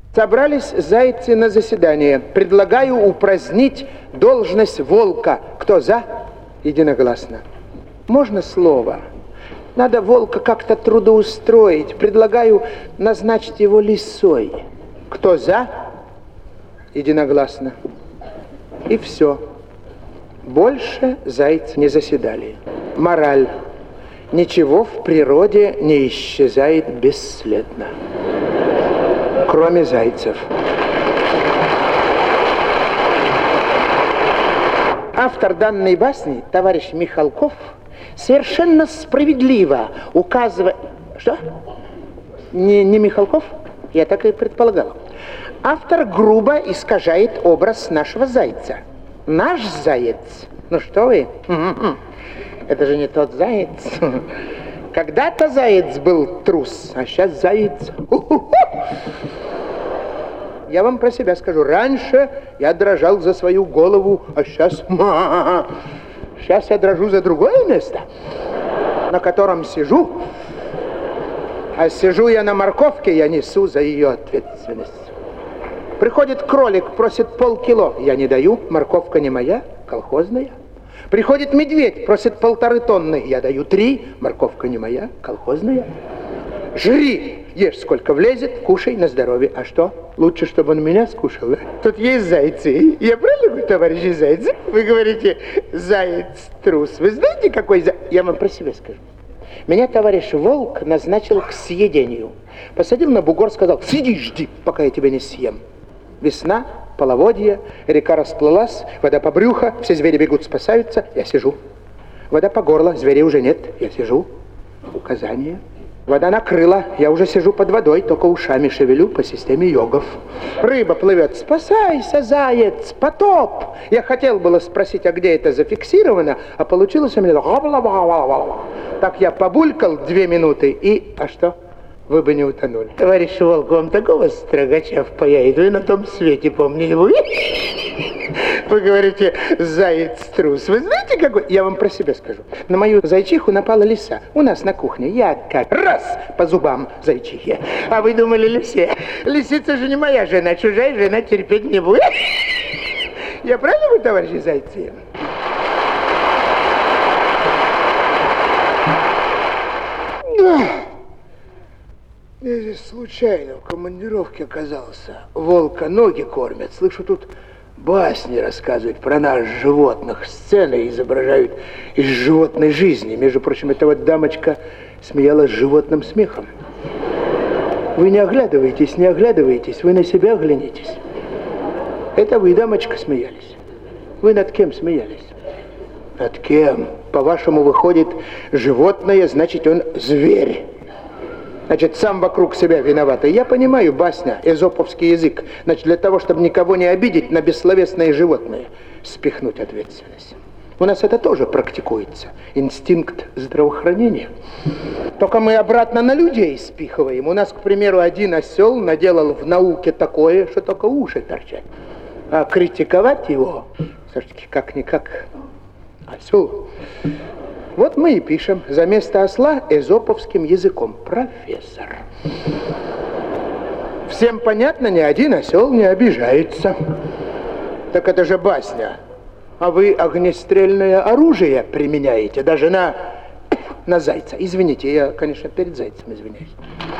Собрались зайцы на заседание. Предлагаю упразднить должность волка. Кто за? Единогласно. Можно слово? Надо волка как-то трудоустроить. Предлагаю назначить его лисой. Кто за? Единогласно. И все. Больше зайцы не заседали. Мораль. Ничего в природе не исчезает бесследно. Кроме зайцев. Автор данной басни, товарищ Михалков, совершенно справедливо указывает... Что? Не Михалков? Я так и предполагал. Автор грубо искажает образ нашего зайца. Наш заяц. Ну что вы? Это же не тот заяц. Когда-то заяц был трус, а сейчас заяц. Я вам про себя скажу. Раньше я дрожал за свою голову, а сейчас... Сейчас я дрожу за другое место, на котором сижу. А сижу я на морковке, я несу за ее ответственность. Приходит кролик, просит полкило. Я не даю, морковка не моя, колхозная. Приходит медведь, просит 1,5 тонны. Я даю 3, морковка не моя, колхозная. Жри, ешь сколько влезет, кушай на здоровье. А что? Лучше, чтобы он меня скушал. Тут есть зайцы. Я правильно говорю, товарищи зайцы? Вы говорите, заяц трус. Вы знаете, какой заяц? Я вам про себя скажу. Меня товарищ Волк назначил к съедению. Посадил на бугор, сказал, сиди, жди, пока я тебя не съем. Весна, половодье, река расплылась, вода по брюхо, все звери бегут, спасаются, я сижу. Вода по горло, зверей уже нет, я сижу. Указание. Вода накрыла, я уже сижу под водой, только ушами шевелю по системе йогов. Рыба плывет, спасайся, заяц, потоп. Я хотел было спросить, а где это зафиксировано, а получилось у меня... Так я побулькал 2 минуты и... А что? Вы бы не утонули. Товарищ Волк, вам такого строгача впаяет, вы на том свете помнили. Вы говорите, заяц трус. Вы знаете, какой? Я вам про себя скажу. На мою зайчиху напала лиса. У нас на кухне. Я как раз по зубам зайчихе. А вы думали лисе? Лисица же не моя жена, чужая жена терпеть не будет. Я правильно говорю, товарищи зайцы? Я здесь случайно в командировке оказался. Волка ноги кормят. Слышу, тут басни рассказывают про нас, животных. Сцены изображают из животной жизни. Между прочим, эта вот дамочка смеялась животным смехом. Вы не оглядываетесь, вы на себя оглянитесь. Это вы, дамочка, смеялись. Вы над кем смеялись? Над кем? По-вашему, выходит, животное, значит, он зверь. Значит, сам вокруг себя виноватый. Я понимаю, басня, эзоповский язык. Значит, для того, чтобы никого не обидеть, на бессловесные животные спихнуть ответственность. У нас это тоже практикуется. Инстинкт здравоохранения. Только мы обратно на людей спихиваем. У нас, к примеру, один осел наделал в науке такое, что только уши торчат. А критиковать его, все-таки как-никак осел. Вот мы и пишем за место осла эзоповским языком. Профессор. Всем понятно, ни один осел не обижается. Так это же басня. А вы огнестрельное оружие применяете даже на зайца. Извините, я, конечно, перед зайцем извиняюсь.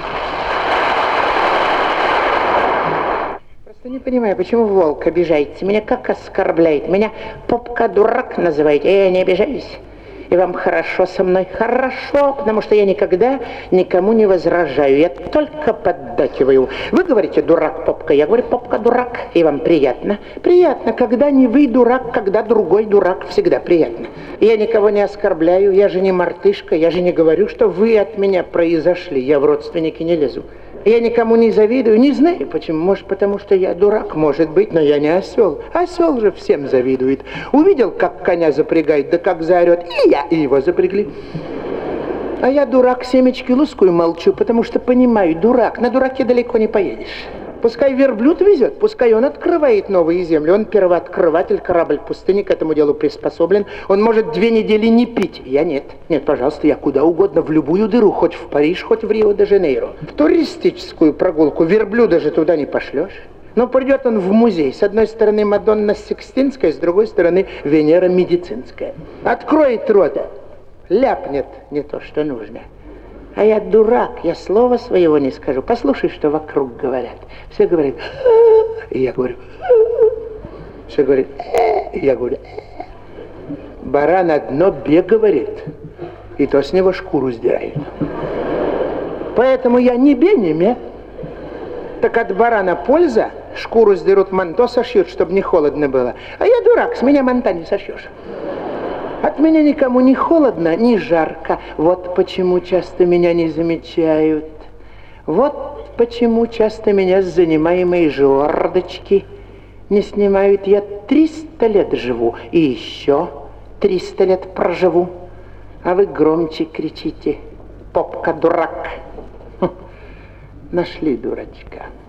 Просто не понимаю, почему Волк обижается. Меня как оскорбляет. Меня попка-дурак называете. Я не обижаюсь. И вам хорошо со мной? Хорошо, потому что я никогда никому не возражаю. Я только поддакиваю. Вы говорите, дурак, попка. Я говорю, попка, дурак. И вам приятно? Приятно, когда не вы дурак, когда другой дурак. Всегда приятно. Я никого не оскорбляю. Я же не мартышка. Я же не говорю, что вы от меня произошли. Я в родственники не лезу. Я никому не завидую, не знаю почему. Может, потому что я дурак, может быть, но я не осел. Осел же всем завидует. Увидел, как коня запрягает, да как заорет, и его запрягли. А я дурак, семечки лускаю, молчу, потому что понимаю, дурак, на дураке далеко не поедешь. Пускай верблюд везет, пускай он открывает новые земли. Он первооткрыватель, корабль пустыни к этому делу приспособлен. Он может 2 недели не пить. Я нет. Нет, пожалуйста, я куда угодно, в любую дыру, хоть в Париж, хоть в Рио-де-Жанейро. В туристическую прогулку верблюда же туда не пошлешь. Но придет он в музей. С одной стороны Мадонна Сикстинская, с другой стороны Венера Медицинская. Откроет рот, ляпнет не то, что нужно. А я дурак, я слова своего не скажу. Послушай, что вокруг говорят. Все говорят, и я говорю, все говорят, и я говорю, баран одно бе говорит, и то с него шкуру сдирают. Поэтому я ни бе, ни ме. Так от барана польза, шкуру сдерут, манто сошьют, чтобы не холодно было. А я дурак, с меня манта не сошьешь. От меня никому не холодно, ни жарко. Вот почему часто меня не замечают. Вот почему часто меня с занимаемой жердочки не снимают. Я 300 лет живу и еще 300 лет проживу. А вы громче кричите: попка дурак. Нашли дурачка.